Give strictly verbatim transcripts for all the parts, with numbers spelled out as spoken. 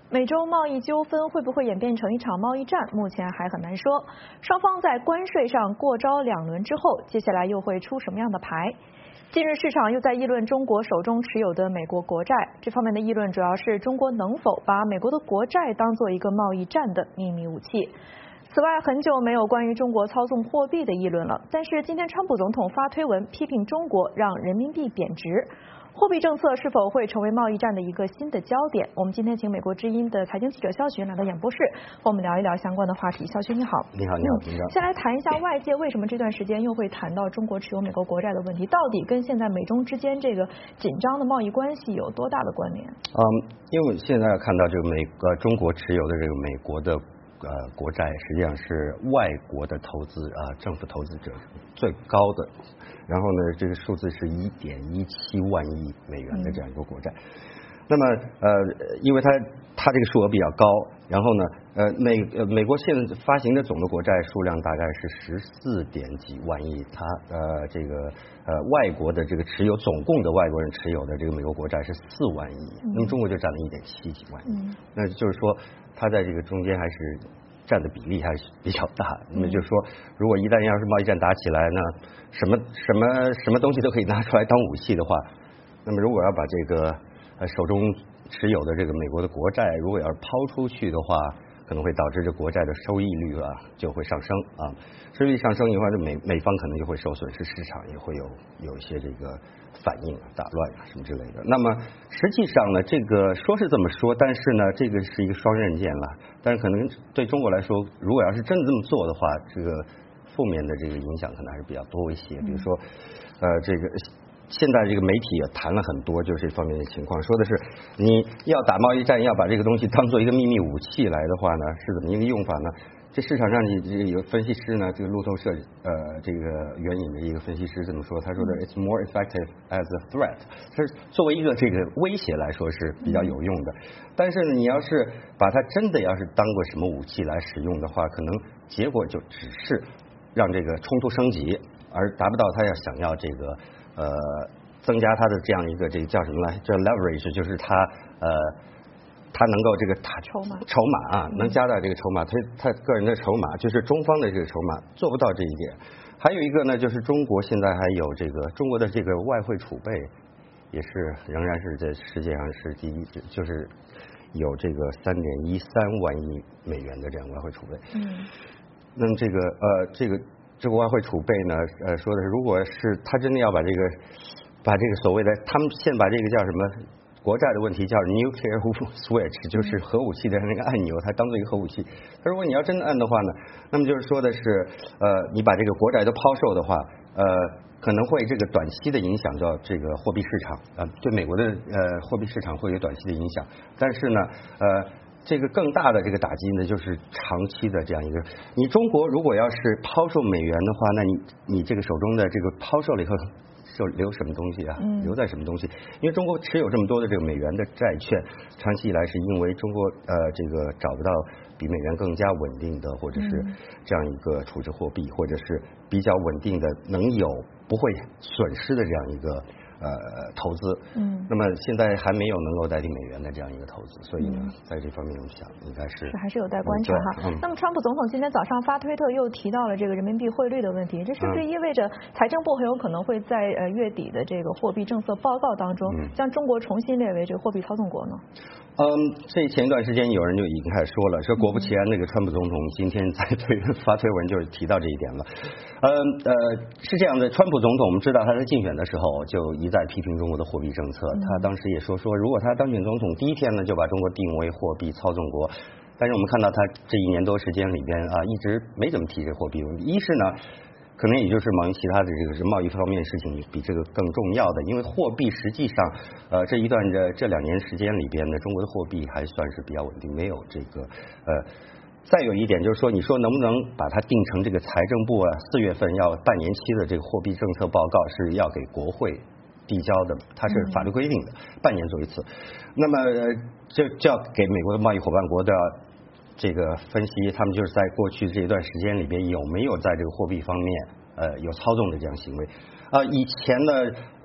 美洲贸易纠纷会不会演变成一场贸易战，目前还很难说。双方在关税上过招两轮之后，接下来又会出什么样的牌？近日市场又在议论中国手中持有的美国国债，这方面的议论主要是中国能否把美国的国债当做一个贸易战的秘密武器。此外，很久没有关于中国操纵货币的议论了，但是今天川普总统发推文批评中国让人民币贬值。货币政策是否会成为贸易战的一个新的焦点？我们今天请美国之音的财经记者肖群来到演播室，和我们聊一聊相关的话题。肖群你好。 你好，你好，你好。 先来谈一下外界为什么这段时间又会谈到中国持有美国国债的问题，到底跟现在美中之间这个紧张的贸易关系有多大的关联？ 嗯，因为现在看到这个美呃中国持有的这个美国的呃国债，实际上是外国的投资啊、呃、政府投资者最高的。然后呢，这个数字是一点一七万亿美元的这样一个国债。那么呃，因为它它这个数额比较高，然后呢，呃美呃美国现在发行的总的国债数量大概是十四点几万亿，它呃这个呃外国的这个持有总共的外国人持有的这个美国国债是四万亿，那么中国就占了一点七几万亿，那就是说它在这个中间还是占的比例还是比较大。那么就是说，如果一旦要是贸易战打起来呢，什么什么什么东西都可以拿出来当武器的话，那么如果要把这个呃手中持有的这个美国的国债，如果要是抛出去的话，可能会导致这国债的收益率啊就会上升啊，收益率上升的话，这美美方可能就会受损失，市场也会有有一些这个反应啊、打乱啊什么之类的。那么实际上呢，这个说是这么说，但是呢，这个是一个双刃剑了。但是可能对中国来说，如果要是真的这么做的话，这个负面的这个影响可能还是比较多一些。比如说，呃，这个现在这个媒体也谈了很多，就是这方面的情况，说的是你要打贸易战，要把这个东西当做一个秘密武器来的话呢，是怎么一个用法呢？这市场上你这个有分析师呢，这个路透社呃这个援引的一个分析师这么说，他说的 "It's more effective as a threat"， 它是作为一个这个威胁来说是比较有用的。但是呢，你要是把它真的要是当过什么武器来使用的话，可能结果就只是让这个冲突升级，而达不到他要想要这个呃增加他的这样一个这个叫什么来，叫 leverage， 就是他呃。他能够这个他筹码筹码啊，能加大这个筹码，他他个人的筹码就是中方的这个筹码做不到这一点。还有一个呢，就是中国现在还有这个中国的这个外汇储备也是仍然是在世界上是第一，就是有这个三点一三万亿美元的这样外汇储备。嗯，那么这个呃这个这个外汇储备呢，呃说的是，如果是他真的要把这个把这个所谓的他们现把这个叫什么？国债的问题叫 nuclear switch， 就是核武器的那个按钮，它当做一个核武器。如果你要真的按的话呢，那么就是说的是，呃，你把这个国债都抛售的话，呃，可能会这个短期的影响到这个货币市场，啊、呃，对美国的呃货币市场会有短期的影响。但是呢，呃，这个更大的这个打击呢，就是长期的这样一个，你中国如果要是抛售美元的话，那你你这个手中的这个抛售了以后。就留什么东西啊？留在什么东西？因为中国持有这么多的这个美元的债券，长期以来是因为中国呃这个找不到比美元更加稳定的，或者是这样一个储值货币，或者是比较稳定的，能有不会损失的这样一个呃投资。嗯。那么现在还没有能够代替美元的这样一个投资，所以呢，在这方面我想应该是还是有待观察哈。嗯、那么川普总统今天早上发推特又提到了这个人民币汇率的问题，这是不是意味着财政部很有可能会在呃月底的这个货币政策报告当中，将中国重新列为这个货币操纵国呢？ 嗯，这前一段时间有人就已经开始说了，说果不其然，那个川普总统今天在推发推文就提到这一点了。呃呃，是这样的，川普总统我们知道他在竞选的时候就一再批评中国的货币政策，他当时也说说，如果他当选总统第一天呢，就把中国定为货币操纵国。但是我们看到他这一年多时间里边啊，一直没怎么提这货币问题。一是呢，可能也就是忙于其他的这个是贸易方面的事情比这个更重要的，因为货币实际上呃这一段的这两年时间里边呢，中国的货币还算是比较稳定，没有这个呃。再有一点就是说，你说能不能把它定成这个财政部啊四月份要半年期的这个货币政策报告是要给国会递交的，它是法律规定的，半年做一次。那么就就要给美国的贸易伙伴国的这个分析，他们就是在过去这一段时间里边有没有在这个货币方面呃有操纵的这样行为啊、呃？以前呢，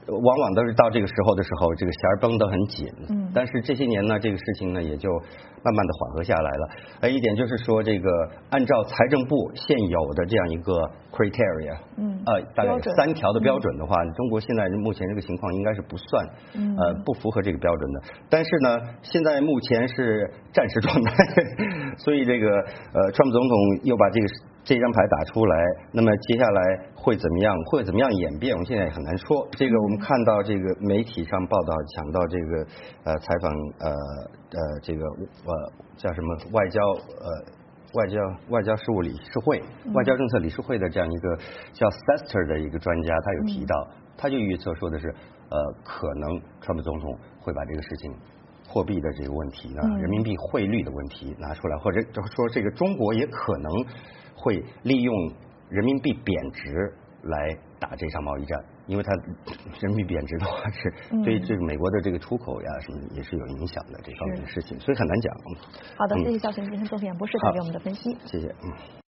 往往都是到这个时候的时候，这个弦儿绷得很紧。 嗯。 但是这些年呢，这个事情呢也就慢慢的缓和下来了。呃，一点就是说，这个按照财政部现有的这样一个 criteria， 嗯， 呃，大概三条的标准的话，嗯、中国现在目前这个情况应该是不算， 嗯、 呃，不符合这个标准的。但是呢，现在目前是战时状态，所以这个呃，川普总统又把这个。这张牌打出来，那么接下来会怎么样？会怎么样演变？我们现在也很难说。这个我们看到这个媒体上报道讲到这个呃采访呃呃这个呃叫什么外交呃外交外交事务理事会、外交政策理事会的这样一个叫 Sester 的一个专家，他有提到，他就预测说的是呃可能川普总统会把这个事情。货币的这个问题呢，人民币汇率的问题拿出来，或者说这个中国也可能会利用人民币贬值来打这场贸易战，因为它人民币贬值的话是对这个美国的这个出口呀什么也是有影响的这方面的事情，所以很难讲。 好的，谢谢肖群今天做演播室带给我们的分析， 谢谢。嗯。